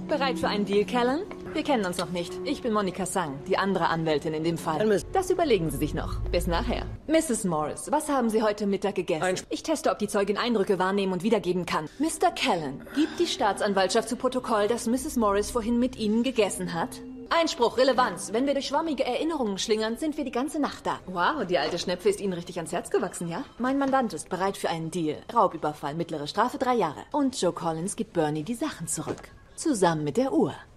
Bereit für einen Deal, Callan? Wir kennen uns noch nicht. Ich bin Monica Sang, die andere Anwältin in dem Fall. Das überlegen Sie sich noch. Bis nachher. Mrs. Morris, was haben Sie heute Mittag gegessen? Ich teste, ob die Zeugin Eindrücke wahrnehmen und wiedergeben kann. Mr. Callan, gibt die Staatsanwaltschaft zu Protokoll, dass Mrs. Morris vorhin mit Ihnen gegessen hat? Einspruch, Relevanz. Wenn wir durch schwammige Erinnerungen schlingern, sind wir die ganze Nacht da. Wow, die alte Schnepfe ist Ihnen richtig ans Herz gewachsen, ja? Mein Mandant ist bereit für einen Deal. Raubüberfall, mittlere Strafe 3 Jahre. Und Joe Collins gibt Bernie die Sachen zurück. Zusammen mit der Uhr.